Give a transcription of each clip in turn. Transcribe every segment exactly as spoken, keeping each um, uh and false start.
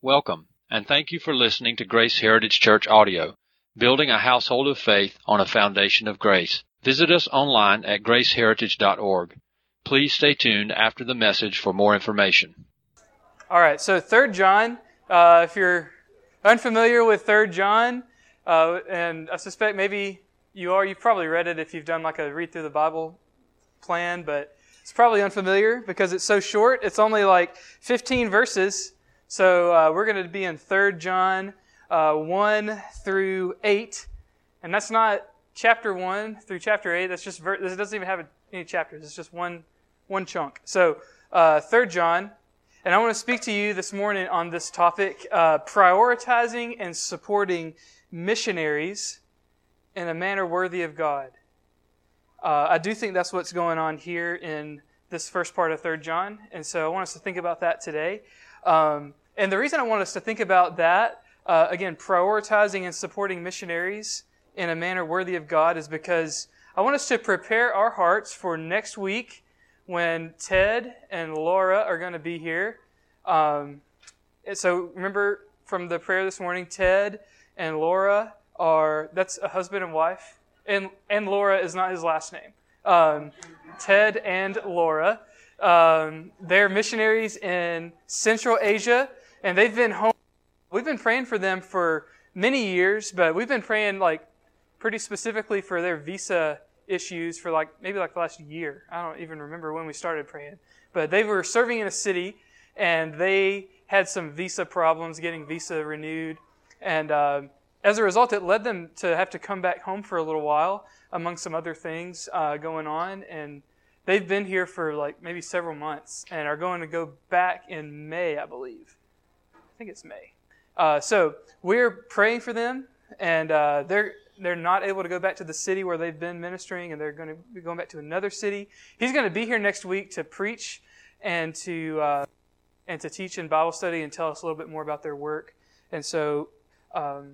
Welcome, and thank you for listening to Grace Heritage Church Audio, building a household of faith on a foundation of grace. Visit us online at grace heritage dot org. Please stay tuned after the message for more information. All right, so Third John, uh, if you're unfamiliar with Third John, uh, and I suspect maybe you are, you've probably read it if you've done like a read through the Bible plan, but it's probably unfamiliar because it's so short. It's only like fifteen verses. So uh, we're going to be in Third John uh, one through eight, and that's not chapter one through chapter eight. That's just ver- this doesn't even have any chapters. It's just one one chunk. So uh, Third John, and I want to speak to you this morning on this topic: uh, prioritizing and supporting missionaries in a manner worthy of God. Uh, I do think that's what's going on here in this first part of Third John, and so I want us to think about that today. Um, And the reason I want us to think about that, uh, again, prioritizing and supporting missionaries in a manner worthy of God, is because I want us to prepare our hearts for next week when Ted and Laura are going to be here. Um, so remember from the prayer this morning, Ted and Laura are, that's a husband and wife, and, and Laura is not his last name. Um, Ted and Laura. Um, they're missionaries in Central Asia, and they've been home. We've been praying for them for many years, but we've been praying like pretty specifically for their visa issues for like maybe like the last year. I don't even remember when we started praying, but they were serving in a city, and they had some visa problems getting visa renewed, and uh, as a result, it led them to have to come back home for a little while, among some other things uh, going on, and they've been here for like maybe several months and are going to go back in May, I believe. I think it's May. Uh, so we're praying for them, and uh, they're they're not able to go back to the city where they've been ministering, and they're going to be going back to another city. He's going to be here next week to preach and to uh, and to teach in Bible study and tell us a little bit more about their work. And so um,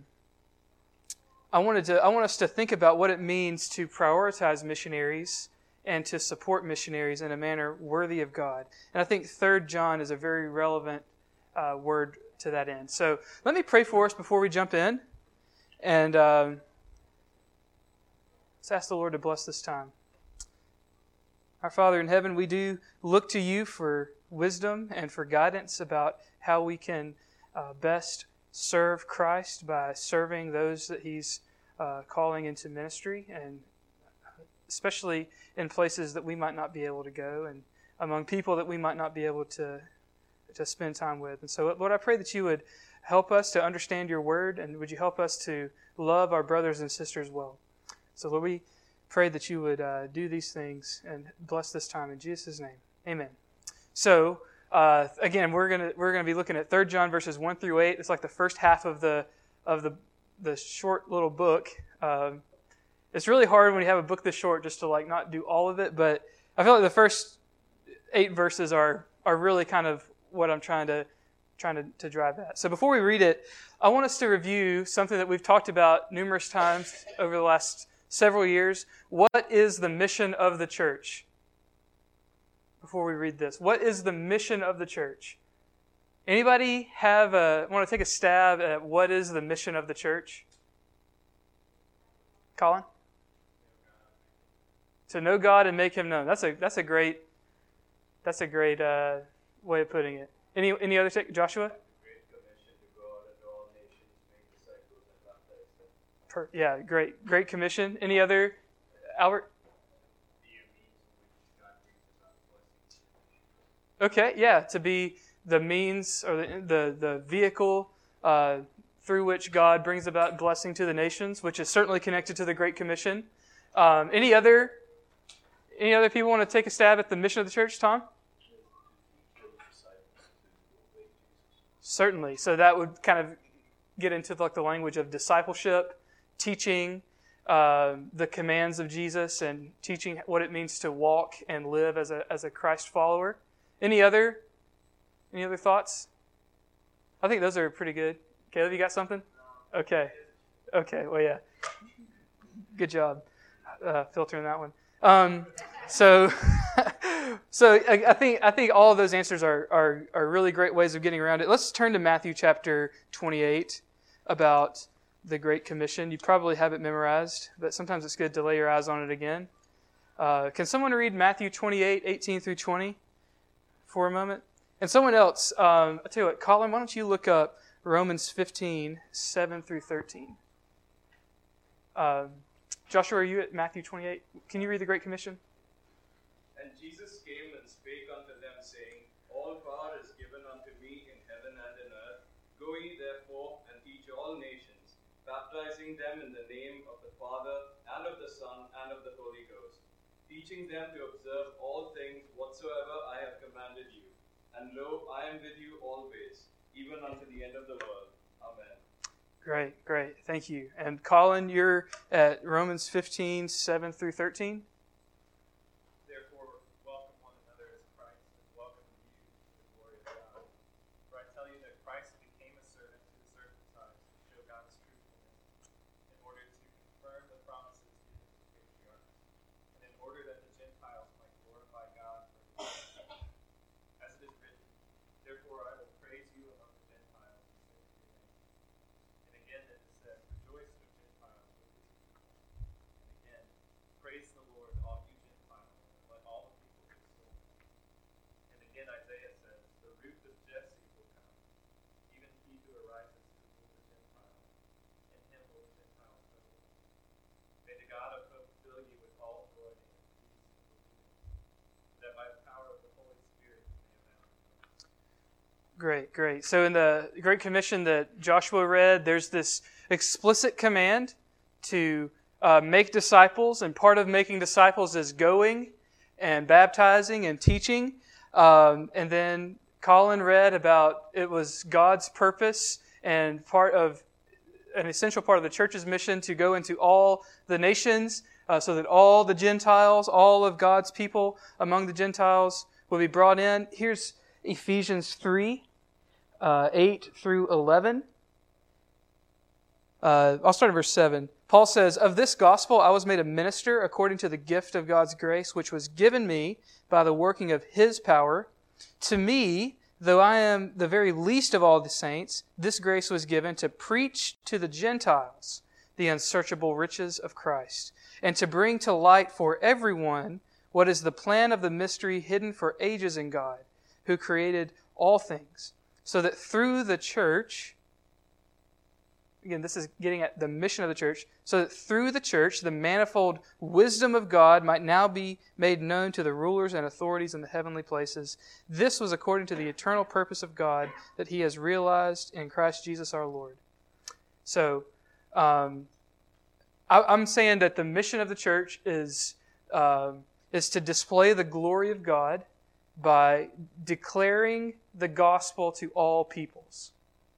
I wanted to I want us to think about what it means to prioritize missionaries and to support missionaries in a manner worthy of God. And I think Third John is a very relevant uh, word to that end. So let me pray for us before we jump in. And um, let's ask the Lord to bless this time. Our Father in heaven, we do look to you for wisdom and for guidance about how we can uh, best serve Christ by serving those that He's uh, calling into ministry, and especially in places that we might not be able to go and among people that we might not be able to to spend time with. And so, Lord, I pray that you would help us to understand your word, and would you help us to love our brothers and sisters well. So, Lord, we pray that you would uh, do these things and bless this time in Jesus' name. Amen. So, uh, again, we're gonna we're gonna be looking at Third John verses one through eight. It's like the first half of the of the the short little book. Um, It's really hard when you have a book this short just to like not do all of it, but I feel like the first eight verses are are really kind of what I'm trying to trying to, to drive at. So before we read it, I want us to review something that we've talked about numerous times over the last several years. What is the mission of the church? Before we read this, what is the mission of the church? Anybody have a want to take a stab at what is the mission of the church? Colin? To know God and make Him known. That's a that's a great that's a great uh, way of putting it. Any any other take, Joshua? Great commission to go out into all nations, make disciples, and baptize them. Per, yeah, great great commission. Any other, Albert? Okay, yeah, to be the means or the the, the vehicle uh, through which God brings about blessing to the nations, which is certainly connected to the Great Commission. Um, any other any other people want to take a stab at the mission of the church, Tom? Certainly. So that would kind of get into like the language of discipleship, teaching uh, the commands of Jesus, and teaching what it means to walk and live as a as a Christ follower. Any other any other thoughts? I think those are pretty good. Caleb, you got something? Okay. Okay. Well, yeah. Good job uh, filtering that one. Um, so So I, I think I think all of those answers are, are are really great ways of getting around it. Let's turn to Matthew chapter twenty-eight about the Great Commission. You probably have it memorized, but sometimes it's good to lay your eyes on it again. Uh, can someone read Matthew twenty-eight, eighteen through twenty for a moment? And someone else, um, I'll tell you what, Colin, why don't you look up Romans fifteen, seven through thirteen. Uh, Joshua, are you at Matthew twenty-eight? Can you read the Great Commission? And Jesus came and spake unto them, saying, All power is given unto me in heaven and in earth. Go ye therefore and teach all nations, baptizing them in the name of the Father, and of the Son, and of the Holy Ghost, teaching them to observe all things whatsoever I have commanded you. And lo, I am with you always, even unto the end of the world. Amen. Great, great. Thank you. And Colin, you're at Romans fifteen, seven through thirteen. Therefore, welcome one another as Christ has welcomed you to the glory of God. For I tell you that Christ became a servant to the circumcised to show God's truthfulness, in order to confirm the promises given to the patriarchs, and in order that the Gentiles might glorify God for his name. As it is written, Therefore I will praise you among the Gentiles and sing to your name. And again it is said, Rejoice, O Gentiles, with his people. And again, praise the Lord, all you Gentiles, and let all the people extol him. And again Isaiah says, The root of Jesse will come, even he who arises to rule the Gentiles. In him will the Gentiles know the Lord. May the God of hope fill you with all joy and peace and obedience, that by the power of the Holy Spirit you may abound. Great, great. So in the Great Commission that Joshua read, there's this explicit command to uh, make disciples, and part of making disciples is going and baptizing and teaching. Um, and then Colin read about it was God's purpose and part of an essential part of the church's mission to go into all the nations, uh, so that all the Gentiles, all of God's people among the Gentiles will be brought in. Here's Ephesians three, uh, eight through eleven. Uh, I'll start at verse seven. Paul says, Of this gospel I was made a minister according to the gift of God's grace, which was given me by the working of His power. To me, though I am the very least of all the saints, this grace was given to preach to the Gentiles the unsearchable riches of Christ, and to bring to light for everyone what is the plan of the mystery hidden for ages in God, who created all things, so that through the church, again, this is getting at the mission of the church, so that through the church, the manifold wisdom of God might now be made known to the rulers and authorities in the heavenly places. This was according to the eternal purpose of God that He has realized in Christ Jesus our Lord. So, um, I, I'm saying that the mission of the church is uh, is to display the glory of God by declaring the gospel to all peoples,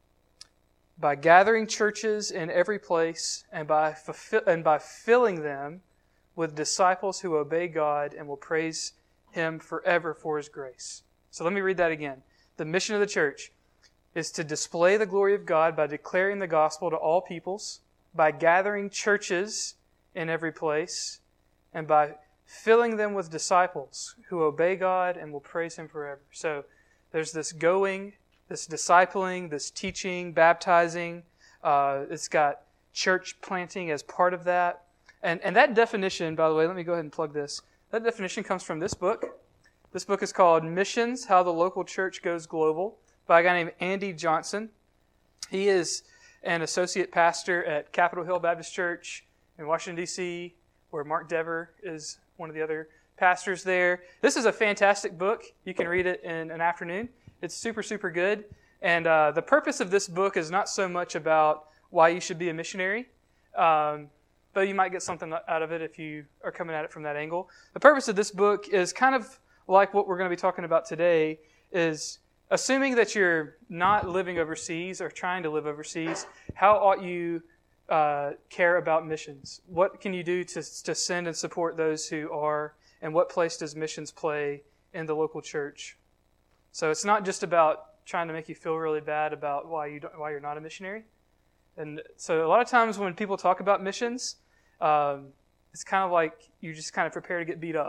by gathering churches in every place, and by fulfill, and by filling them with disciples who obey God and will praise Him forever for His grace. So let me read that again. The mission of the church is to display the glory of God by declaring the gospel to all peoples, by gathering churches in every place, and by filling them with disciples who obey God and will praise Him forever. So there's this going, this discipling, this teaching, baptizing. Uh, it's got church planting as part of that. And, and that definition, by the way, let me go ahead and plug this. That definition comes from this book. This book is called Missions, How the Local Church Goes Global, by a guy named Andy Johnson. He is an associate pastor at Capitol Hill Baptist Church in Washington, D C, where Mark Dever is one of the other pastors there. This is a fantastic book. You can read it in an afternoon. It's super, super good. And uh, the purpose of this book is not so much about why you should be a missionary, um, though you might get something out of it if you are coming at it from that angle. The purpose of this book is kind of like what we're going to be talking about today, is assuming that you're not living overseas or trying to live overseas, how ought you uh, care about missions? What can you do to, to send and support those who are, and what place does missions play in the local church? So it's not just about trying to make you feel really bad about why you don't, why you're not a missionary. And so a lot of times when people talk about missions, um, it's kind of like you just kind of prepare to get beat up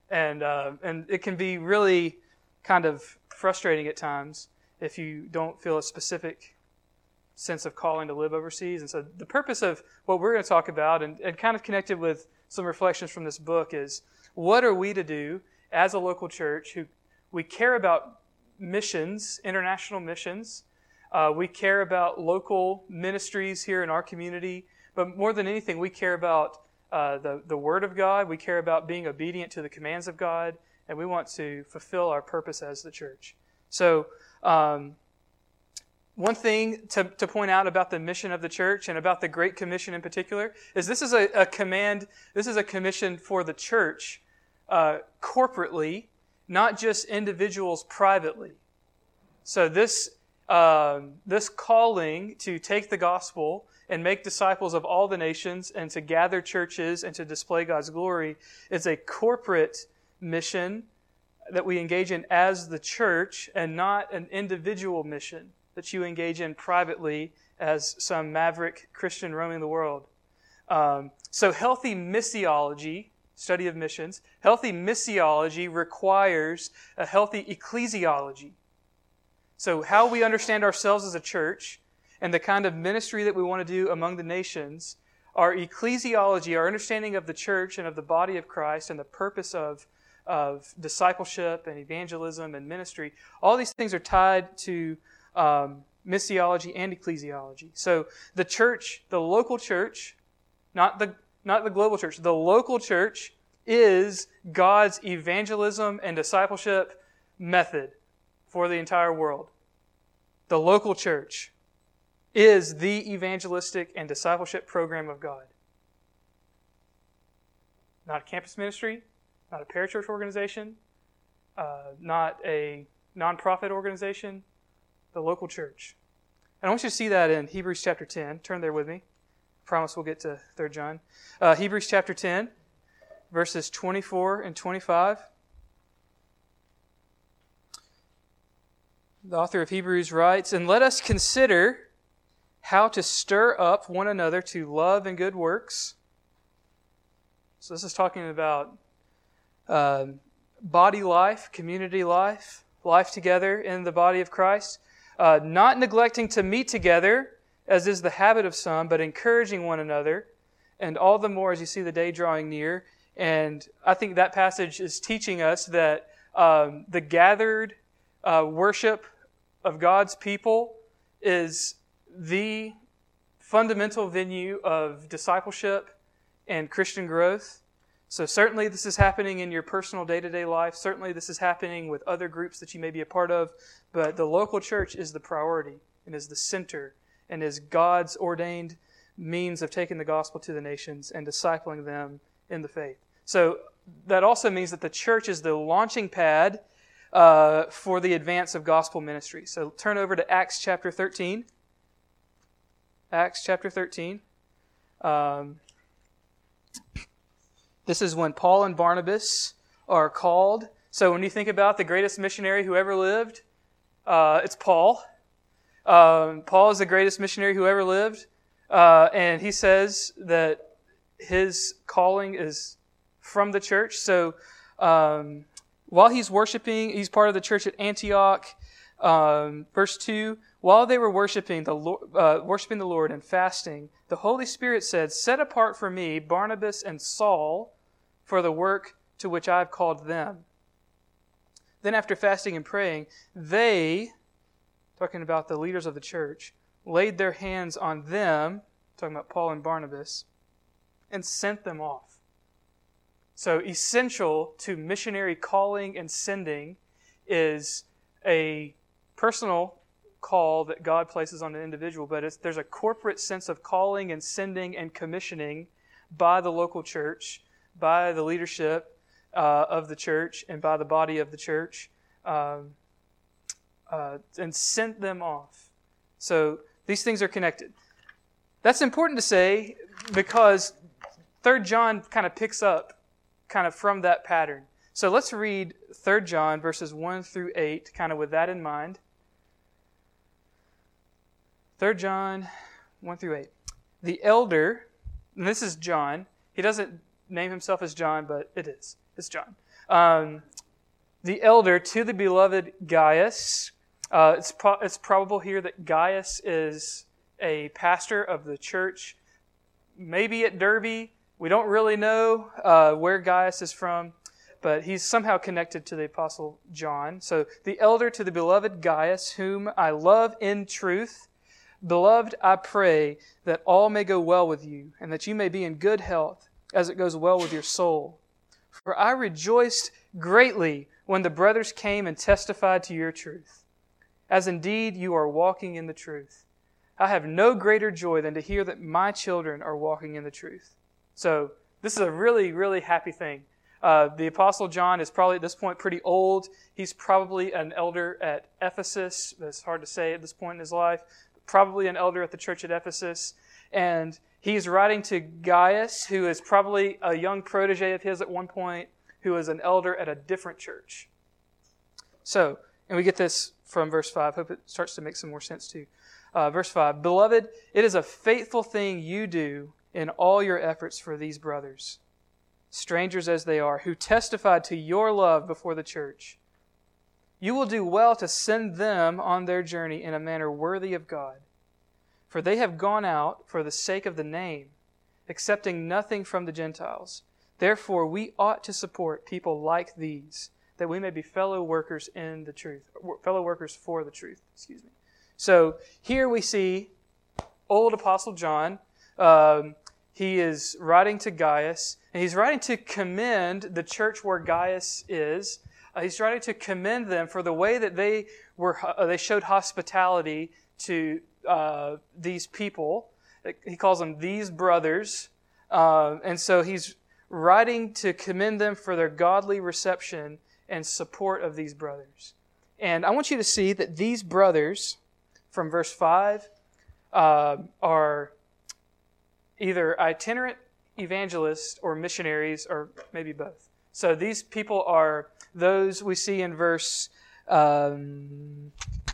And uh, and it can be really kind of frustrating at times if you don't feel a specific sense of calling to live overseas. And so the purpose of what we're going to talk about, and, and kind of connected with some reflections from this book, is what are we to do as a local church who we care about missions, international missions. Uh, we care about local ministries here in our community. But more than anything, we care about uh, the, the Word of God. We care about being obedient to the commands of God. And we want to fulfill our purpose as the church. So um, one thing to, to point out about the mission of the church and about the Great Commission in particular is this is a, a command, this is a commission for the church uh, corporately, not just individuals privately. So this um, this calling to take the gospel and make disciples of all the nations and to gather churches and to display God's glory is a corporate mission that we engage in as the church and not an individual mission that you engage in privately as some maverick Christian roaming the world. Um, so healthy missiology, study of missions, healthy missiology requires a healthy ecclesiology. So how we understand ourselves as a church and the kind of ministry that we want to do among the nations, our ecclesiology, our understanding of the church and of the body of Christ and the purpose of, of discipleship and evangelism and ministry, all these things are tied to um, missiology and ecclesiology. So the church, the local church, not the not the global church, the local church is God's evangelism and discipleship method for the entire world. The local church is the evangelistic and discipleship program of God. Not a campus ministry, not a parachurch organization, uh, not a nonprofit organization, the local church. And I want you to see that in Hebrews chapter ten. Turn there with me. I promise we'll get to Third John. Uh, Hebrews chapter ten, verses twenty-four and twenty-five. The author of Hebrews writes, "And let us consider how to stir up one another to love and good works." So this is talking about uh, body life, community life, life together in the body of Christ. Uh, not neglecting to meet together, as is the habit of some, but encouraging one another, and all the more as you see the day drawing near. And I think that passage is teaching us that um, the gathered uh, worship of God's people is the fundamental venue of discipleship and Christian growth. So certainly this is happening in your personal day-to-day life. Certainly this is happening with other groups that you may be a part of. But the local church is the priority and is the center and is God's ordained means of taking the gospel to the nations and discipling them in the faith. So that also means that the church is the launching pad uh, for the advance of gospel ministry. So turn over to Acts chapter thirteen. Acts chapter thirteen. Um, this is when Paul and Barnabas are called. So when you think about the greatest missionary who ever lived, uh, it's Paul. Um, Paul is the greatest missionary who ever lived. Uh, and he says that his calling is from the church. So um, while he's worshiping, he's part of the church at Antioch. Um, verse two, while they were worshiping the, Lord, uh, worshiping the Lord and fasting, the Holy Spirit said, "Set apart for me Barnabas and Saul for the work to which I have called them." Then after fasting and praying, they, talking about the leaders of the church, laid their hands on them, talking about Paul and Barnabas, and sent them off. So essential to missionary calling and sending is a personal call that God places on an individual, but it's, there's a corporate sense of calling and sending and commissioning by the local church, by the leadership uh, of the church, and by the body of the church, um, uh, and sent them off. So these things are connected. That's important to say because Third John kind of picks up kind of from that pattern. So let's read Third John verses one through eight, kind of with that in mind. Third John one through eight. The elder, and this is John. He doesn't name himself as John, but it is. It's John. Um, the elder to the beloved Gaius. Uh, it's, pro- it's probable here that Gaius is a pastor of the church, maybe at Derbe. We don't really know uh, where Gaius is from, but he's somehow connected to the Apostle John. So, the elder to the beloved Gaius, whom I love in truth. Beloved, I pray that all may go well with you, and that you may be in good health, as it goes well with your soul. For I rejoiced greatly when the brothers came and testified to your truth, as indeed you are walking in the truth. I have no greater joy than to hear that my children are walking in the truth. So this is a really, really happy thing. Uh, the Apostle John is probably at this point pretty old. He's probably an elder at Ephesus. That's hard to say at this point in his life. Probably an elder at the church at Ephesus. And he's writing to Gaius, who is probably a young protege of his at one point, who is an elder at a different church. So, and we get this from verse five. Hope it starts to make some more sense too. Uh, verse five, Beloved, it is a faithful thing you do in all your efforts for these brothers, strangers as they are, who testified to your love before the church. You will do well to send them on their journey in a manner worthy of God, for they have gone out for the sake of the name, accepting nothing from the Gentiles. Therefore, we ought to support people like these, that we may be fellow workers in the truth, fellow workers for the truth. Excuse me. So here we see old Apostle John. Um, he is writing to Gaius, and he's writing to commend the church where Gaius is. Uh, he's writing to commend them for the way that they were. Uh, they showed hospitality to uh, these people. He calls them these brothers, uh, and so he's writing to commend them for their godly reception and support of these brothers. And I want you to see that these brothers, from verse five, uh, are either itinerant evangelists or missionaries, or maybe both. So these people are those we see in verse um,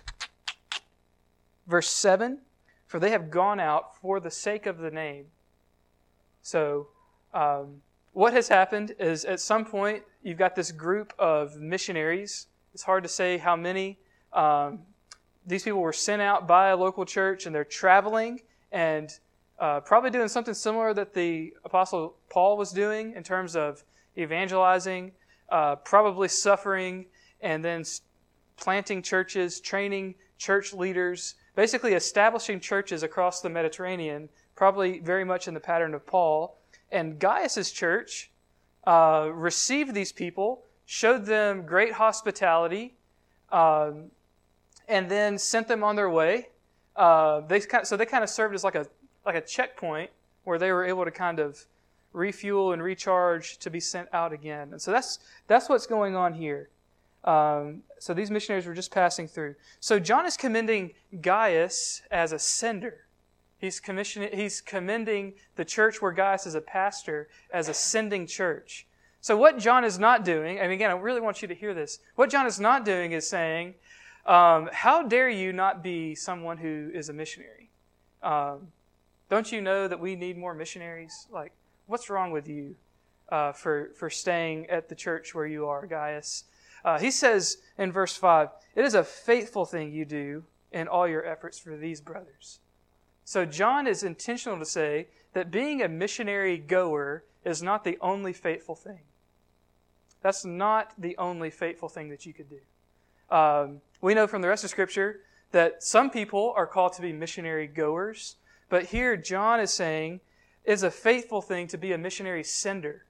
verse seven. For they have gone out for the sake of the name. So um, what has happened is at some point you've got this group of missionaries. It's hard to say how many. Um, these people were sent out by a local church, and they're traveling and uh, probably doing something similar that the Apostle Paul was doing in terms of evangelizing, uh, probably suffering, and then planting churches, training church leaders, basically establishing churches across the Mediterranean, probably very much in the pattern of Paul. And Gaius' church uh, received these people, showed them great hospitality, um, and then sent them on their way. Uh, they kind of, so they kind of served as like a like a checkpoint where they were able to kind of refuel and recharge to be sent out again. And so that's that's what's going on here. Um, so these missionaries were just passing through. So John is commending Gaius as a sender. He's commissioning. He's commending the church where Gaius is a pastor as a sending church. So what John is not doing, and again, I really want you to hear this. What John is not doing is saying, um, "How dare you not be someone who is a missionary? Um, don't you know that we need more missionaries? Like, what's wrong with you uh, for for staying at the church where you are, Gaius?" Uh, he says in verse five, "It is a faithful thing you do in all your efforts for these brothers." So John is intentional to say that being a missionary goer is not the only faithful thing. That's not the only faithful thing that you could do. Um, we know from the rest of Scripture that some people are called to be missionary goers, but here John is saying it's a faithful thing to be a missionary sender.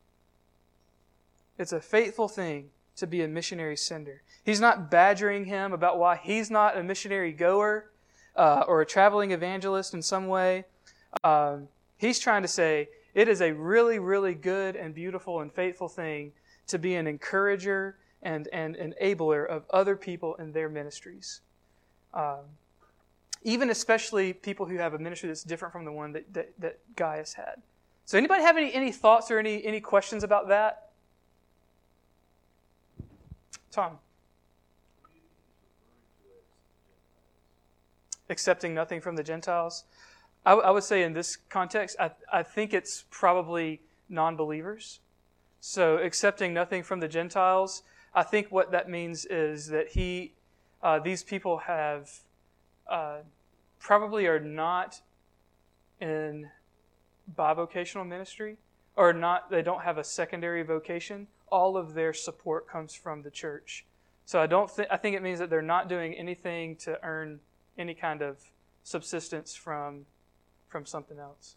It's a faithful thing to be a missionary sender. He's not badgering him about why he's not a missionary goer uh, or a traveling evangelist in some way. Um, he's trying to say it is a really, really good and beautiful and faithful thing to be an encourager and an enabler of other people in their ministries. Um, even especially people who have a ministry that's different from the one that, that, that Gaius had. So anybody have any, any thoughts or any, any questions about that? Tom? Accepting nothing from the Gentiles. I, I would say in this context, I, I think it's probably non-believers. So accepting nothing from the Gentiles, I think what that means is that he, uh, these people have uh, probably are not in bivocational ministry, or not. They don't have a secondary vocation. All of their support comes from the church. So I don't think I think it means that they're not doing anything to earn any kind of subsistence from from something else.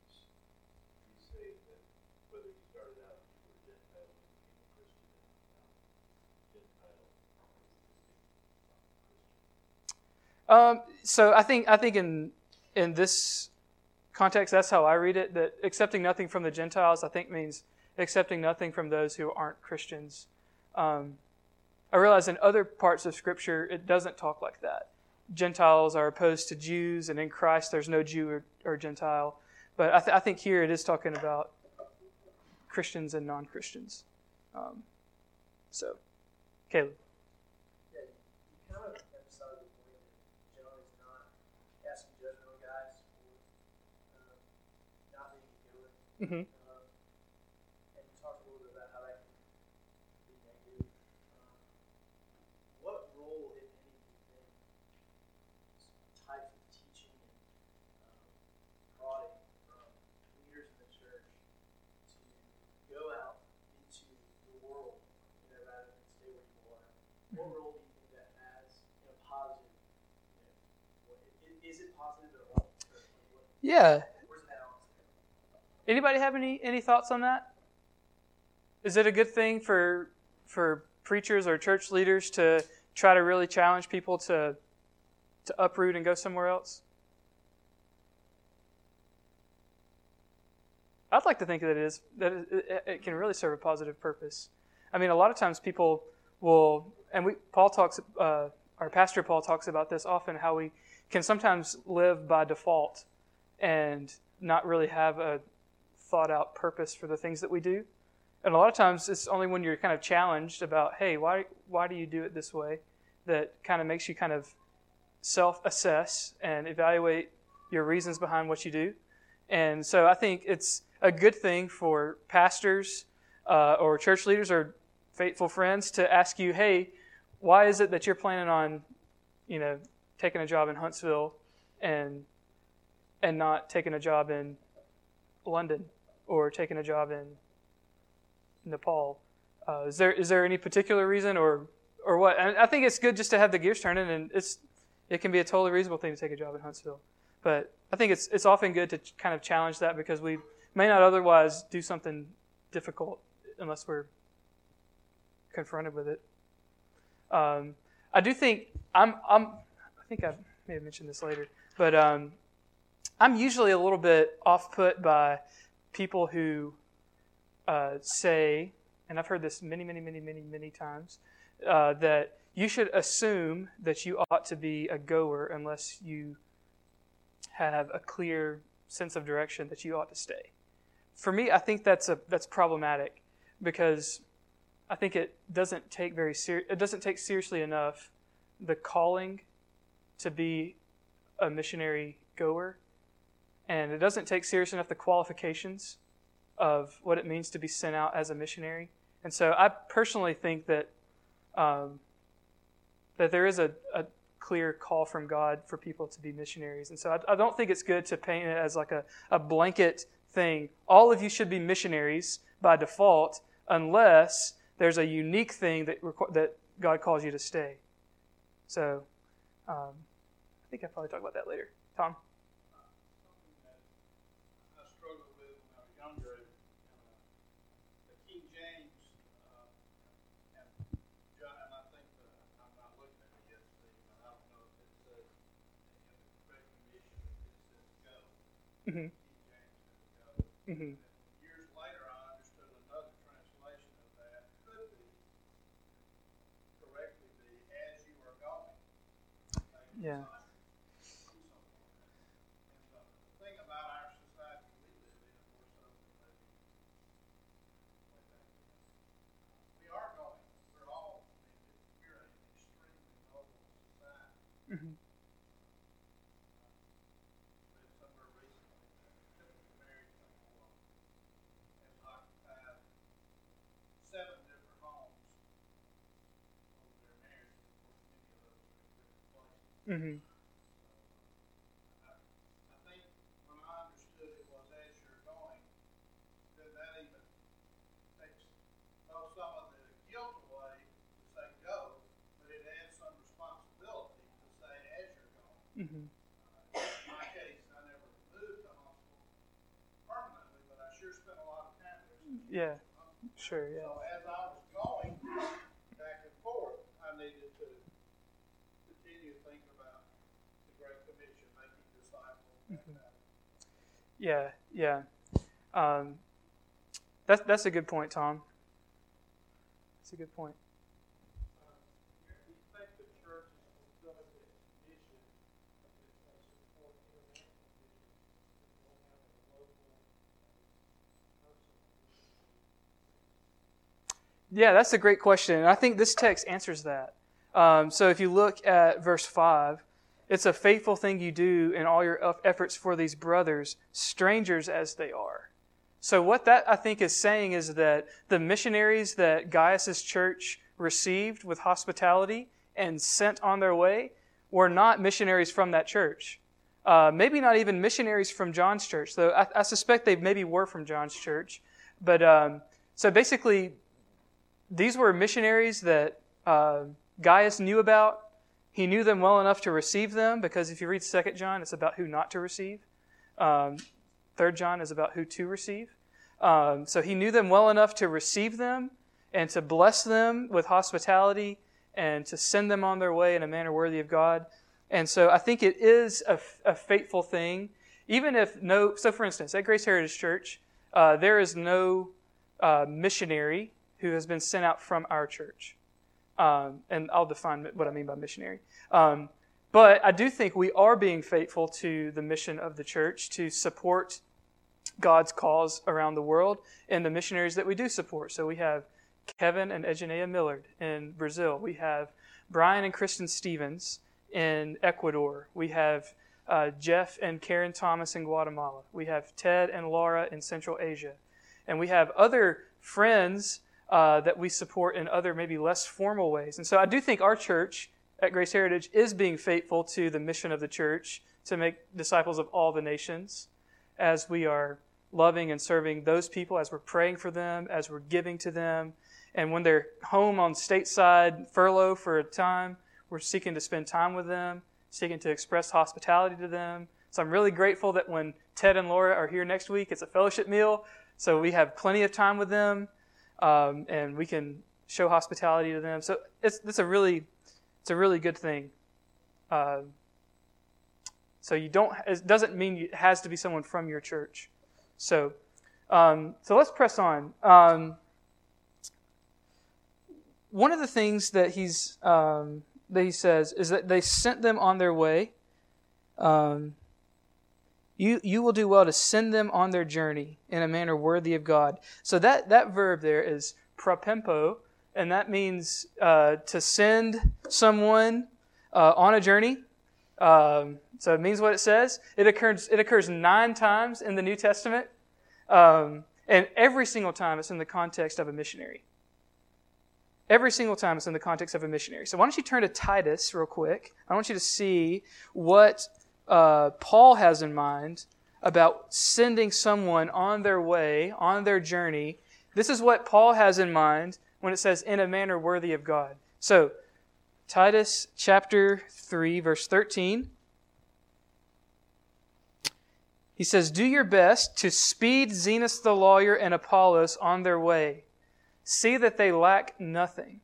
Um, so I think I think in in this context, that's how I read it. That accepting nothing from the Gentiles, I think, means accepting nothing from those who aren't Christians. Um, I realize in other parts of Scripture it doesn't talk like that. Gentiles are opposed to Jews, and in Christ there's no Jew or, or Gentile. But I, th- I think here it is talking about Christians and non-Christians. Um, so, Caleb. Mm-hmm. Um, and you talked a little bit about how that can be negative. Um, what role, if any, do you think types of teaching and um, prodding from leaders in the church to go out into the world, you know, rather than stay where you are? What role do you think that has in a positive? You know, what, is it positive at all? Yeah. Anybody have any, any thoughts on that? Is it a good thing for for preachers or church leaders to try to really challenge people to to uproot and go somewhere else? I'd like to think that it is that it, it can really serve a positive purpose. I mean, a lot of times people will, and we Paul talks, uh, our pastor Paul talks about this often, how we can sometimes live by default and not really have a thought out purpose for the things that we do. And a lot of times it's only when you're kind of challenged about, hey, why why do you do it this way, that kind of makes you kind of self-assess and evaluate your reasons behind what you do. And so I think it's a good thing for pastors uh, or church leaders or faithful friends to ask you, hey, why is it that you're planning on, you know, taking a job in Huntsville and and not taking a job in London or taking a job in Nepal? Uh, is there is there any particular reason or or what? And I think it's good just to have the gears turning, and it's it can be a totally reasonable thing to take a job in Huntsville. But I think it's it's often good to kind of challenge that, because we may not otherwise do something difficult unless we're confronted with it. Um, I do think I'm I'm I think I may have mentioned this later, but um, I'm usually a little bit off-put by people who uh, say, and I've heard this many, many, many, many, many times, uh, that you should assume that you ought to be a goer unless you have a clear sense of direction that you ought to stay. For me, I think that's a that's problematic, because I think it doesn't take very ser- it doesn't take seriously enough the calling to be a missionary goer. And it doesn't take serious enough the qualifications of what it means to be sent out as a missionary. And so I personally think that um, that there is a, a clear call from God for people to be missionaries. And so I, I don't think it's good to paint it as like a, a blanket thing. All of you should be missionaries by default, unless there's a unique thing that requ- that God calls you to stay. So um, I think I'll probably talk about that later. Tom? Mm-hmm. Mm-hmm. Years later, I understood another translation of that could be correctly be "as you are going." Yeah. And the thing about our society we live in, more so than maybe we are going. We're all. We're an extremely noble society. Mm-hmm. Mm-hmm. I think when I understood it was as you're going, then that even takes oh, some of the guilt away to say go, but it adds some responsibility to say as you're going. Mm-hmm. Uh, in my case, I never moved to Huntsville permanently, but I sure spent a lot of time there. Yeah, sure, yeah. So as I was going back and forth, I needed to continue to think about the Great Commission, making disciples. Mm-hmm. Yeah, yeah. Um, that's that's a good point, Tom. That's a good point. Um, do you think the church is fulfilling its mission of this nation for international mission, going out to the local and personal? Yeah, that's a great question. And I think this text answers that. Um, so if you look at verse five, it's a faithful thing you do in all your efforts for these brothers, strangers as they are. So what that, I think, is saying is that the missionaries that Gaius' church received with hospitality and sent on their way were not missionaries from that church. Uh, maybe not even missionaries from John's church, though I, I suspect they maybe were from John's church. But um, so basically, these were missionaries that uh, Gaius knew about. He knew them well enough to receive them, because if you read Second John, it's about who not to receive. Um, Third John is about who to receive. Um, so he knew them well enough to receive them and to bless them with hospitality and to send them on their way in a manner worthy of God. And so I think it is a, a faithful thing, even if no. So, for instance, at Grace Heritage Church, uh, there is no uh, missionary who has been sent out from our church. Um, and I'll define what I mean by missionary. Um, but I do think we are being faithful to the mission of the church to support God's cause around the world and the missionaries that we do support. So we have Kevin and Egenea Millard in Brazil. We have Brian and Kristen Stevens in Ecuador. We have uh, Jeff and Karen Thomas in Guatemala. We have Ted and Laura in Central Asia. And we have other friends Uh, that we support in other maybe less formal ways. And so I do think our church at Grace Heritage is being faithful to the mission of the church to make disciples of all the nations, as we are loving and serving those people, as we're praying for them, as we're giving to them. And when they're home on stateside furlough for a time, we're seeking to spend time with them, seeking to express hospitality to them. So I'm really grateful that when Ted and Laura are here next week, it's a fellowship meal, so we have plenty of time with them. Um, and we can show hospitality to them. So it's it's a really it's a really good thing. Uh, so you don't it doesn't mean it has to be someone from your church. So um, so let's press on. Um, one of the things that he's um, that he says is that they sent them on their way. Um, You you will do well to send them on their journey in a manner worthy of God. So that, that verb there is propempo, and that means uh, to send someone uh, on a journey. Um, so it means what it says. It occurs it occurs nine times in the New Testament, um, and every single time it's in the context of a missionary. Every single time it's in the context of a missionary. So why don't you turn to Titus real quick? I want you to see what Uh, Paul has in mind about sending someone on their way, on their journey. This is what Paul has in mind when it says, in a manner worthy of God. So, Titus chapter three, verse thirteen. He says, do your best to speed Zenas the lawyer and Apollos on their way. See that they lack nothing.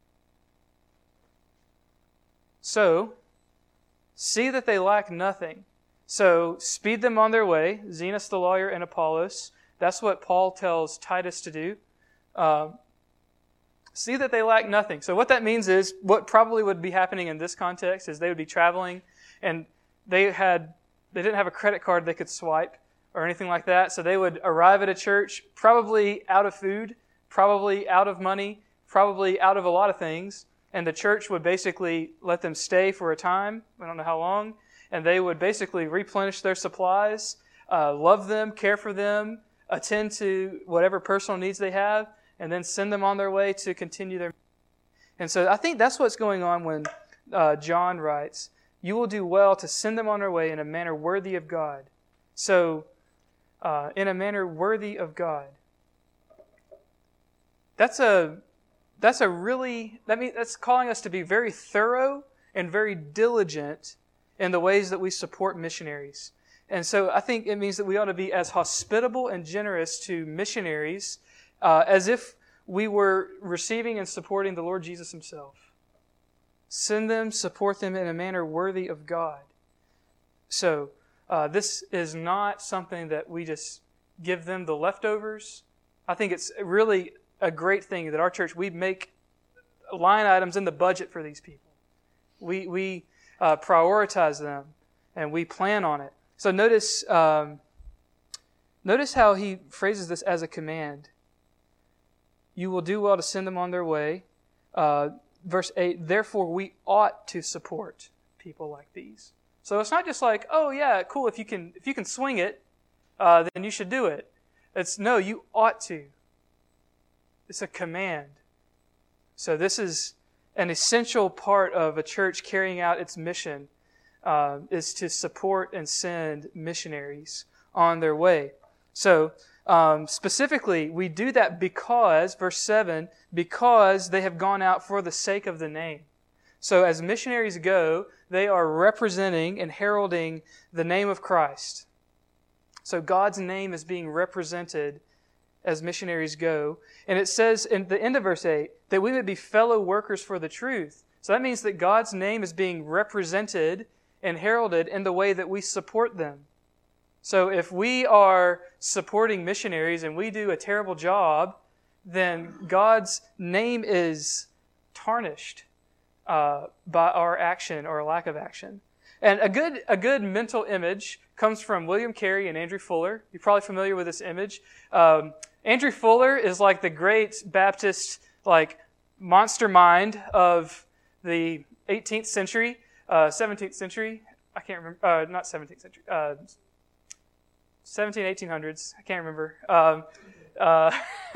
So, see that they lack nothing. So, speed them on their way, Zenas the lawyer and Apollos. That's what Paul tells Titus to do. Uh, see that they lack nothing. So what that means is, what probably would be happening in this context is they would be traveling, and they had they didn't have a credit card they could swipe or anything like that. So they would arrive at a church probably out of food, probably out of money, probably out of a lot of things. And the church would basically let them stay for a time, I don't know how long, and they would basically replenish their supplies, uh, love them, care for them, attend to whatever personal needs they have, and then send them on their way to continue their. And so I think that's what's going on when uh, John writes you will do well to send them on their way in a manner worthy of God. So, uh, in a manner worthy of God. That's a that's a really that means that's calling us to be very thorough and very diligent in the ways that we support missionaries. And so I think it means that we ought to be as hospitable and generous to missionaries uh, as if we were receiving and supporting the Lord Jesus Himself. Send them, support them in a manner worthy of God. So uh, this is not something that we just give them the leftovers. I think it's really a great thing that our church, we make line items in the budget for these people. We we uh, prioritize them and we plan on it. So notice um, notice how he phrases this as a command. You will do well to send them on their way. Uh, verse eight, therefore we ought to support people like these. So it's not just like, oh yeah, cool, if you can if you can swing it, uh, then you should do it. It's no, you ought to. It's a command. So this is an essential part of a church carrying out its mission, uh, is to support and send missionaries on their way. So um, specifically, we do that because, verse seven, because they have gone out for the sake of the name. So as missionaries go, they are representing and heralding the name of Christ. So God's name is being represented as missionaries go. And it says in the end of verse eight that we would be fellow workers for the truth. So that means that God's name is being represented and heralded in the way that we support them. So if we are supporting missionaries and we do a terrible job, then God's name is tarnished uh, by our action or lack of action. And a good a good mental image comes from William Carey and Andrew Fuller. You're probably familiar with this image. Um, Andrew Fuller is like the great Baptist, like, monster mind of the eighteenth century, uh, seventeenth century. I can't remember, uh, not seventeenth century, uh, seventeen, eighteen hundreds. I can't remember. Um, uh,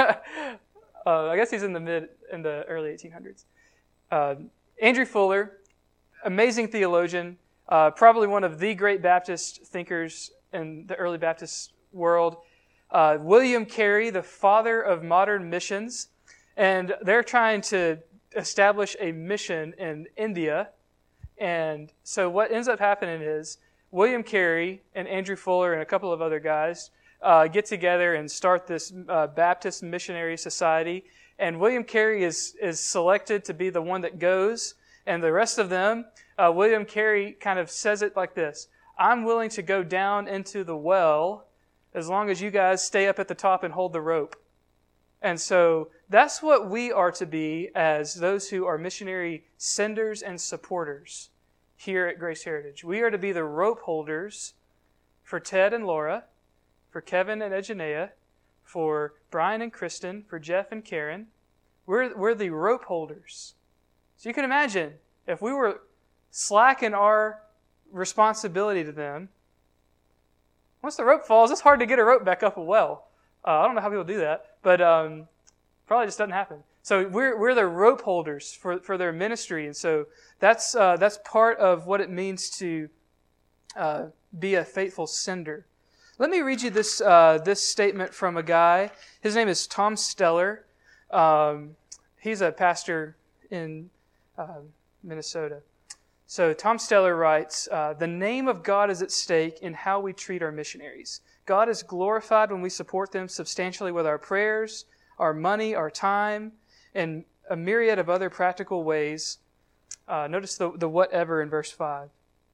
uh, I guess he's in the mid, in the early eighteen hundreds. Uh, Andrew Fuller, amazing theologian, uh, probably one of the great Baptist thinkers in the early Baptist world. Uh, William Carey, the father of modern missions, and they're trying to establish a mission in India. And so what ends up happening is William Carey and Andrew Fuller and a couple of other guys uh, get together and start this uh, Baptist Missionary Society. And William Carey is is selected to be the one that goes, and the rest of them, uh, William Carey kind of says it like this: I'm willing to go down into the well as long as you guys stay up at the top and hold the rope. And so that's what we are to be as those who are missionary senders and supporters here at Grace Heritage. We are to be the rope holders for Ted and Laura, for Kevin and Ejanea, for Brian and Kristen, for Jeff and Karen. We're, we're the rope holders. So you can imagine if we were slack in our responsibility to them, once the rope falls, it's hard to get a rope back up a well. Uh, I don't know how people do that, but um, probably just doesn't happen. So we're we're the rope holders for, for their ministry, and so that's uh, that's part of what it means to uh, be a faithful sender. Let me read you this uh, this statement from a guy. His name is Tom Steller. Um, he's a pastor in uh, Minnesota. So Tom Steller writes, uh, the name of God is at stake in how we treat our missionaries. God is glorified when we support them substantially with our prayers, our money, our time, and a myriad of other practical ways. Uh, notice the, the whatever in verse five.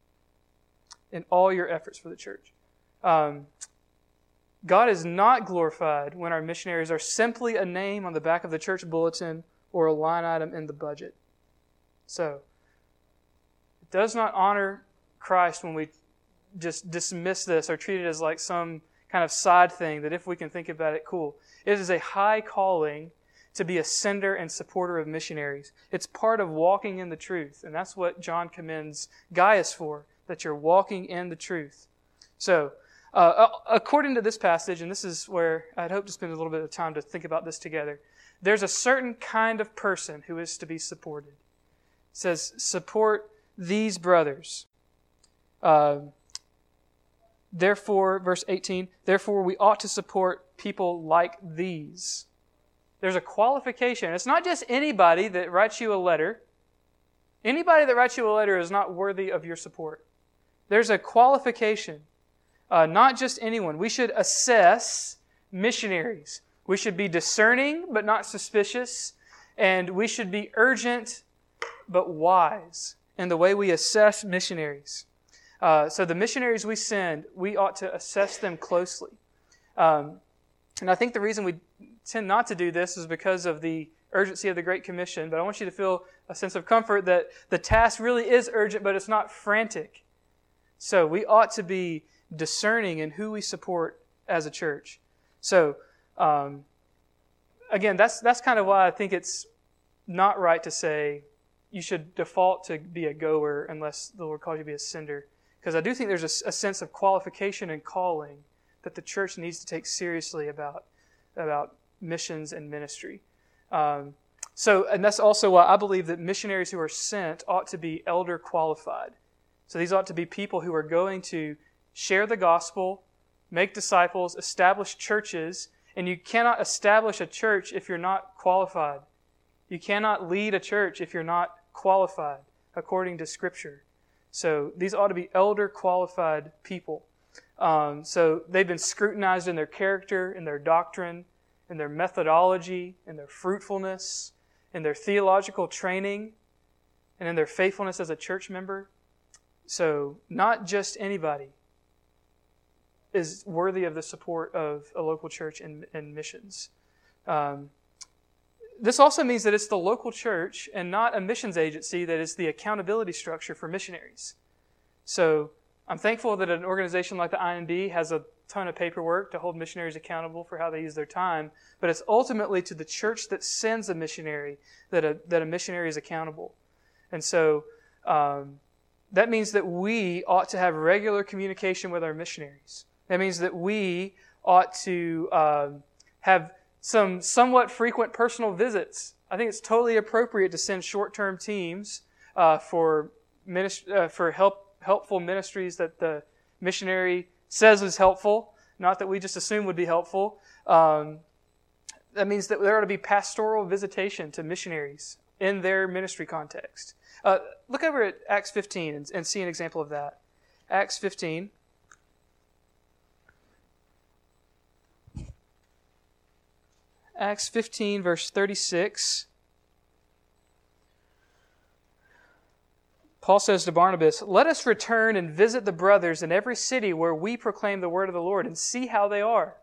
In all your efforts for the church. Um, God is not glorified when our missionaries are simply a name on the back of the church bulletin or a line item in the budget. So, it does not honor Christ when we just dismiss this or treat it as like some kind of side thing that if we can think about it, cool. It is a high calling to be a sender and supporter of missionaries. It's part of walking in the truth, and that's what John commends Gaius for, that you're walking in the truth. So, uh, according to this passage, and this is where I'd hope to spend a little bit of time to think about this together, there's a certain kind of person who is to be supported. It says, support these brothers. uh, therefore, verse eighteen, therefore we ought to support people like these. There's a qualification. It's not just anybody that writes you a letter. Anybody that writes you a letter is not worthy of your support. There's a qualification. Uh, not just anyone. We should assess missionaries. We should be discerning but not suspicious. And we should be urgent but wise in the way we assess missionaries. Uh, so the missionaries we send, we ought to assess them closely. Um, and I think the reason we tend not to do this is because of the urgency of the Great Commission. But I want you to feel a sense of comfort that the task really is urgent, but it's not frantic. So we ought to be discerning in who we support as a church. So, um, again, that's that's kind of why I think it's not right to say you should default to be a goer unless the Lord calls you to be a sender. Because I do think there's a, a sense of qualification and calling that the church needs to take seriously about, about missions and ministry. Um, so, and that's also why I believe that missionaries who are sent ought to be elder qualified. So these ought to be people who are going to share the gospel, make disciples, establish churches, and you cannot establish a church if you're not qualified. You cannot lead a church if you're not qualified, according to Scripture. So these ought to be elder qualified people. Um, so they've been scrutinized in their character, in their doctrine, in their methodology, in their fruitfulness, in their theological training, and in their faithfulness as a church member. So not just anybody is worthy of the support of a local church and, and missions. Um, this also means that it's the local church and not a missions agency that is the accountability structure for missionaries. So I'm thankful that an organization like the I N B has a ton of paperwork to hold missionaries accountable for how they use their time, but it's ultimately to the church that sends a missionary that a, that a missionary is accountable. And so um, that means that we ought to have regular communication with our missionaries. That means that we ought to um, have some somewhat frequent personal visits. I think it's totally appropriate to send short-term teams uh, for minist- uh, for help helpful ministries that the missionary says is helpful, not that we just assume would be helpful. Um, that means that there ought to be pastoral visitation to missionaries in their ministry context. Uh, look over at Acts fifteen and, and see an example of that. Acts fifteen. Acts fifteen, verse thirty-six. Paul says to Barnabas, "Let us return and visit the brothers in every city where we proclaim the word of the Lord and see how they are."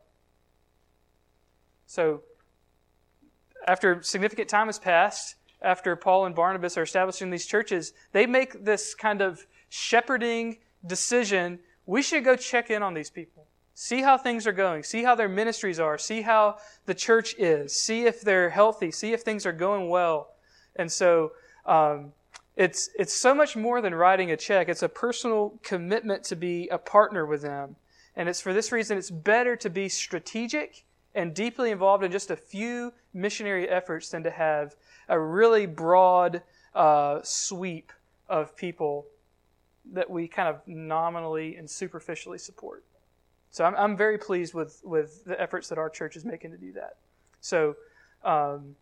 So, after significant time has passed, after Paul and Barnabas are establishing these churches, they make this kind of shepherding decision. We should go check in on these people. See how things are going. See how their ministries are. See how the church is. See if they're healthy. See if things are going well. And so um, it's it's so much more than writing a check. It's a personal commitment to be a partner with them. And it's for this reason it's better to be strategic and deeply involved in just a few missionary efforts than to have a really broad uh, sweep of people that we kind of nominally and superficially support. So I'm, I'm very pleased with, with the efforts that our church is making to do that. So, um,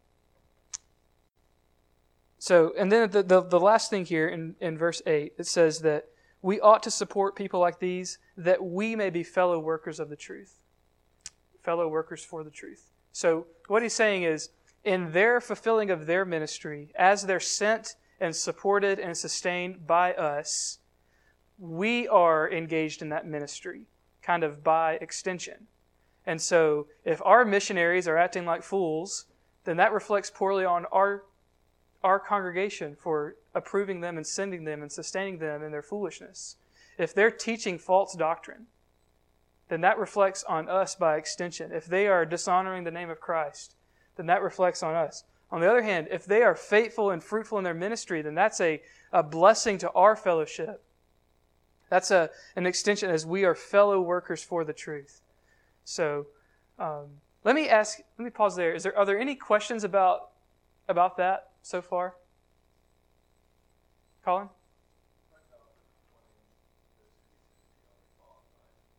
so and then the, the, the last thing here in, in verse eight, it says that we ought to support people like these that we may be fellow workers of the truth. Fellow workers for the truth. So what he's saying is, in their fulfilling of their ministry, as they're sent and supported and sustained by us, we are engaged in that ministry, kind of by extension. And so if our missionaries are acting like fools, then that reflects poorly on our our congregation for approving them and sending them and sustaining them in their foolishness. If they're teaching false doctrine, then that reflects on us by extension. If they are dishonoring the name of Christ, then that reflects on us. On the other hand, if they are faithful and fruitful in their ministry, then that's a, a blessing to our fellowship. That's a, an extension as we are fellow workers for the truth. So, um, let me ask, let me pause there. Is there, are there any questions about, about that so far? Colin?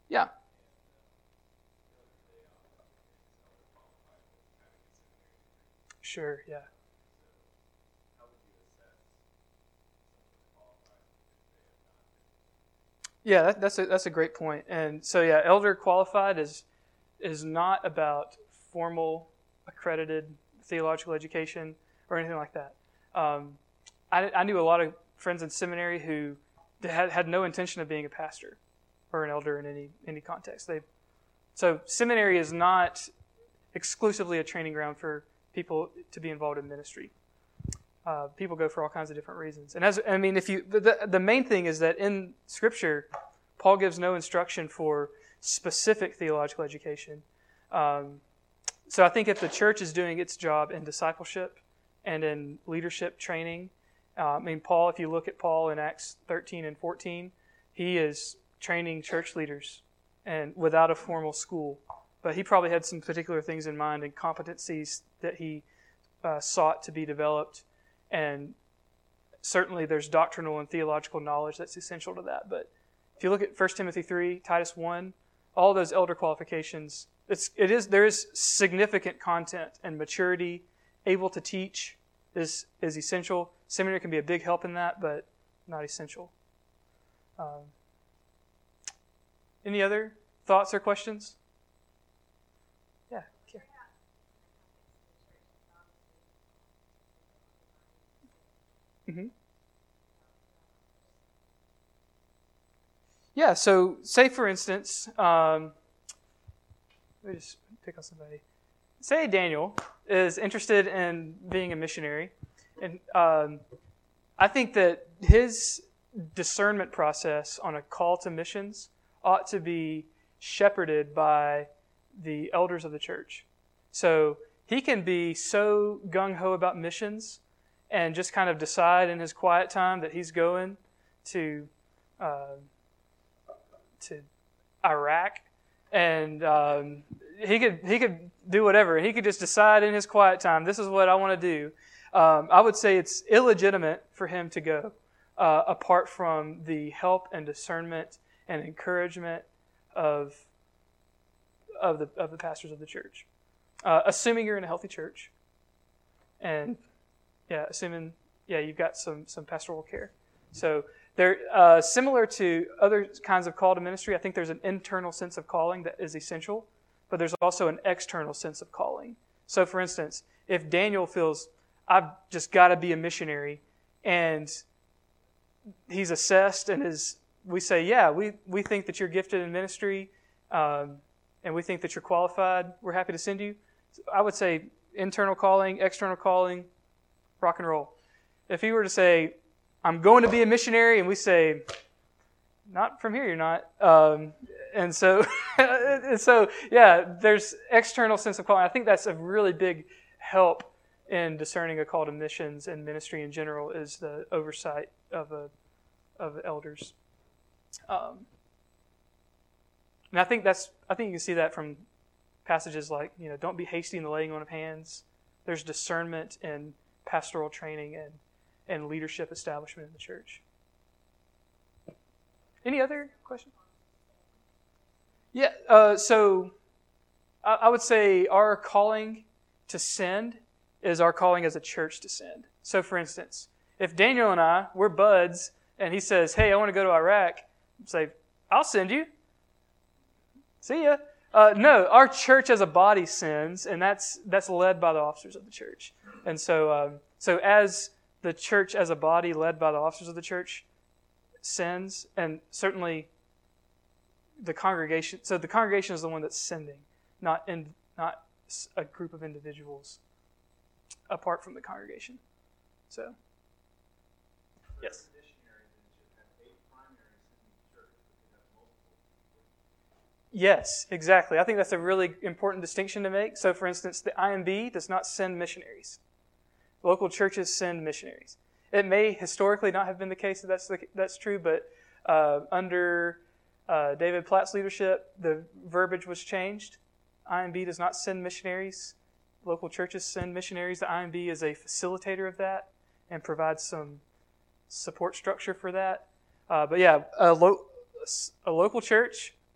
Yeah. Sure, yeah. Yeah, that, that's a that's a great point. And so yeah, elder qualified is is not about formal accredited theological education or anything like that. Um, I, I knew a lot of friends in seminary who had had no intention of being a pastor or an elder in any any context. They so seminary is not exclusively a training ground for people to be involved in ministry. Uh, people go for all kinds of different reasons. And as I mean, if you the, the main thing is that in Scripture, Paul gives no instruction for specific theological education. Um, so I think if the church is doing its job in discipleship and in leadership training, uh, I mean, Paul, if you look at Paul in Acts thirteen and fourteen, he is training church leaders and without a formal school. But he probably had some particular things in mind and competencies that he uh, sought to be developed. And certainly there's doctrinal and theological knowledge that's essential to that. But if you look at First Timothy three, Titus one, all those elder qualifications, it's, it is, there is significant content, and maturity, able to teach is, is essential. Seminary can be a big help in that, but not essential. Um, any other thoughts or questions? Yeah. Kira. Mm-hmm. Yeah, so say for instance, um, let me just pick on somebody. Say Daniel is interested in being a missionary, and um, I think that his discernment process on a call to missions ought to be shepherded by the elders of the church. So he can be so gung-ho about missions and just kind of decide in his quiet time that he's going to uh, to Iraq, and um, he could he could do whatever. He could just decide in his quiet time, this is what I want to do. Um, I would say it's illegitimate for him to go uh, apart from the help and discernment and encouragement of of the of the pastors of the church, uh, assuming you're in a healthy church, and yeah, assuming yeah you've got some some pastoral care. So they're uh, similar to other kinds of call to ministry. I think there's an internal sense of calling that is essential, but there's also an external sense of calling. So, for instance, if Daniel feels I've just got to be a missionary, and he's assessed and is we say, yeah, we we think that you're gifted in ministry. Um, and we think that you're qualified, we're happy to send you. I would say internal calling, external calling, rock and roll. If he were to say, I'm going to be a missionary, and we say, not from here, you're not. Um, and so, and so, yeah, there's external sense of calling. I think that's a really big help in discerning a call to missions and ministry in general is the oversight of a of elders. Um, And I think that's I think you can see that from passages like, you know, don't be hasty in the laying on of hands. There's discernment in pastoral training and, and leadership establishment in the church. Any other questions? Yeah, uh, so I, I would say our calling to send is our calling as a church to send. So for instance, if Daniel and I, we're buds, and he says, hey, I want to go to Iraq, I'd say, I'll send you. See ya. Uh, no, our church as a body sends, and that's that's led by the officers of the church. And so, um, so as the church as a body, led by the officers of the church, sends, and certainly the congregation. So the congregation is the one that's sending, not in not a group of individuals apart from the congregation. So, yes. Yes, exactly. I think that's a really important distinction to make. So, for instance, the I M B does not send missionaries. Local churches send missionaries. It may historically not have been the case that that's, the, that's true, but uh, under uh, David Platt's leadership, the verbiage was changed. I M B does not send missionaries. Local churches send missionaries. The I M B is a facilitator of that and provides some support structure for that. Uh, but yeah, a, lo- a local church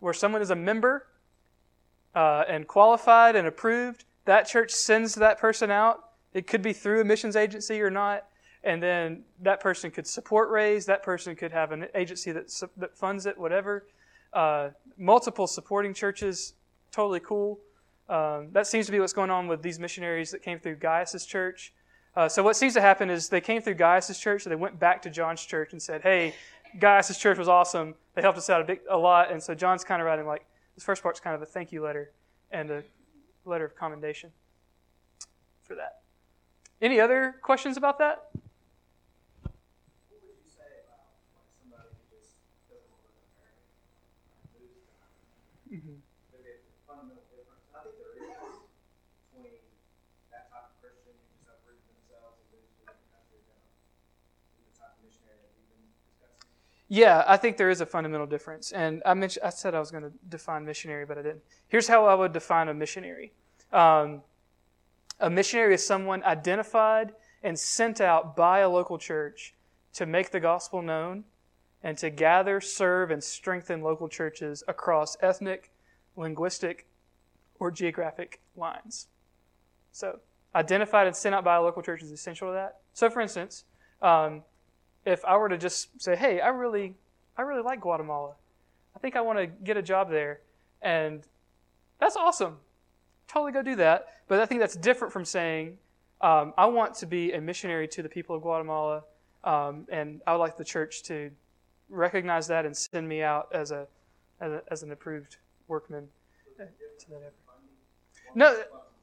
where someone is a member uh, and qualified and approved. That church sends that person out. It could be through a missions agency or not. And then that person could support Raise. That person could have an agency that that funds it, whatever. Uh, multiple supporting churches, totally cool. Um, that seems to be what's going on with these missionaries that came through Gaius' church. Uh, so what seems to happen is they came through Gaius' church, so they went back to John's church and said, hey, Gaius' church was awesome. They helped us out a, big, a lot. And so John's kind of writing like, this first part's kind of a thank you letter and a letter of commendation for that. Any other questions about that? What would you say about like somebody who just doesn't want to live in America? Moves to Mm-hmm. maybe a fundamental difference. I think there is between that type of Christian who just uprooted themselves and moved to a different country than the type of missionary that we've been discussing. Yeah, I think there is a fundamental difference. And I mentioned, I said I was going to define missionary, but I didn't. Here's how I would define a missionary. Um, a missionary is someone identified and sent out by a local church to make the gospel known and to gather, serve, and strengthen local churches across ethnic, linguistic, or geographic lines. So, identified and sent out by a local church is essential to that. So, for instance, um, if I were to just say, hey, I really, I really like Guatemala. I think I want to get a job there. And that's awesome. Totally go do that. But I think that's different from saying, um, I want to be a missionary to the people of Guatemala, um, and I would like the church to recognize that and send me out as a as, a, as an approved workman to that effort. No,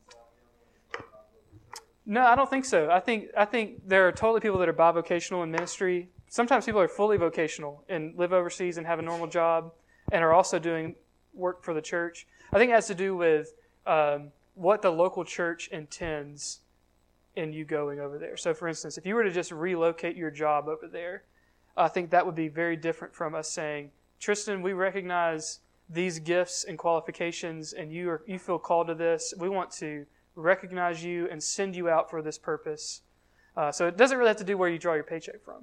no, I don't think so. I think I think there are totally people that are bivocational in ministry. Sometimes people are fully vocational and live overseas and have a normal job and are also doing work for the church. I think it has to do with um, what the local church intends in you going over there. So, for instance, if you were to just relocate your job over there, I think that would be very different from us saying, Tristan, we recognize these gifts and qualifications, and you are you feel called to this. We want to recognize you and send you out for this purpose. Uh, so it doesn't really have to do where you draw your paycheck from.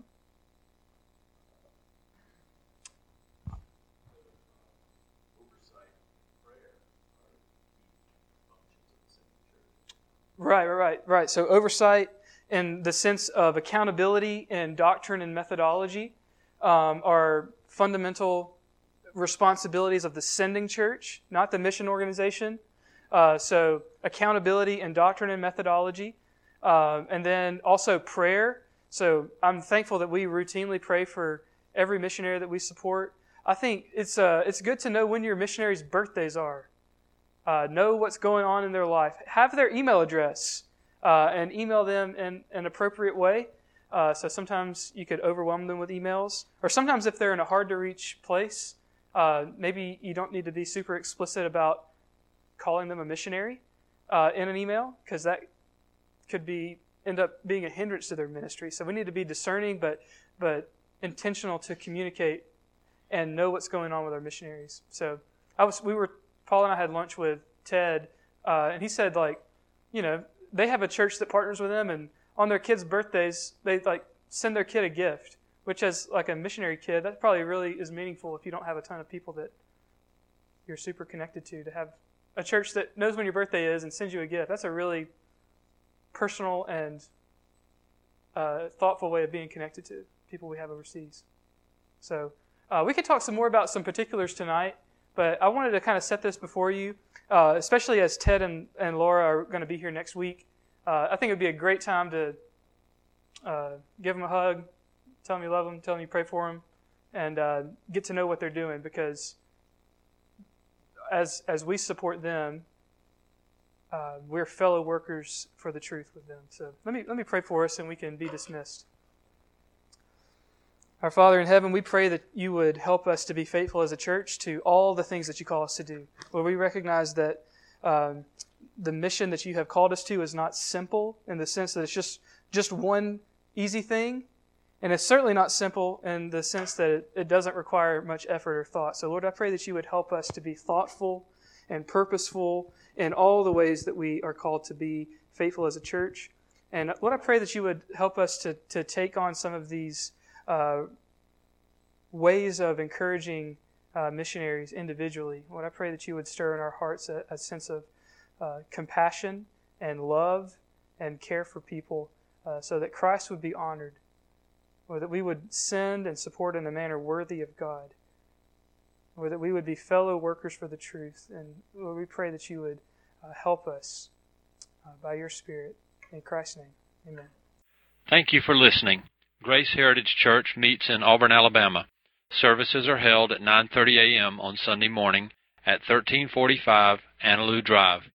Right, right, right, right. So oversight in the sense of accountability and doctrine and methodology um, are fundamental responsibilities of the sending church, not the mission organization. Uh, so accountability and doctrine and methodology. Um, and then also prayer. So I'm thankful that we routinely pray for every missionary that we support. I think it's uh, it's good to know when your missionaries' birthdays are. Uh, know what's going on in their life. Have their email address uh, and email them in an appropriate way. Uh, so sometimes you could overwhelm them with emails. Or sometimes if they're in a hard-to-reach place, uh, maybe you don't need to be super explicit about calling them a missionary uh, in an email, because that could be end up being a hindrance to their ministry. So we need to be discerning but but intentional to communicate and know what's going on with our missionaries. So I was we were Paul and I had lunch with Ted, uh, and he said, like, you know, they have a church that partners with them, and on their kids' birthdays, they like send their kid a gift, which as like a missionary kid, that probably really is meaningful if you don't have a ton of people that you're super connected to. To have a church that knows when your birthday is and sends you a gift, that's a really personal and uh, thoughtful way of being connected to people we have overseas. So uh, we could talk some more about some particulars tonight. But I wanted to kind of set this before you, uh, especially as Ted and, and Laura are going to be here next week. Uh, I think it would be a great time to uh, give them a hug, tell them you love them, tell them you pray for them, and uh, get to know what they're doing. Because as as we support them, uh, we're fellow workers for the truth with them. So let me let me pray for us, and we can be dismissed. Our Father in heaven, we pray that you would help us to be faithful as a church to all the things that you call us to do. Lord, we recognize that um, the mission that you have called us to is not simple in the sense that it's just, just one easy thing. And it's certainly not simple in the sense that it, it doesn't require much effort or thought. So Lord, I pray that you would help us to be thoughtful and purposeful in all the ways that we are called to be faithful as a church. And Lord, I pray that you would help us to, to take on some of these Uh, ways of encouraging uh, missionaries individually. Lord, I pray that you would stir in our hearts a, a sense of uh, compassion and love and care for people uh, so that Christ would be honored, or that we would send and support in a manner worthy of God, or that we would be fellow workers for the truth. And Lord, we pray that you would uh, help us uh, by your Spirit. In Christ's name, amen. Thank you for listening. Grace Heritage Church meets in Auburn, Alabama. Services are held at nine thirty a.m. on Sunday morning at thirteen forty-five Annaloo Drive.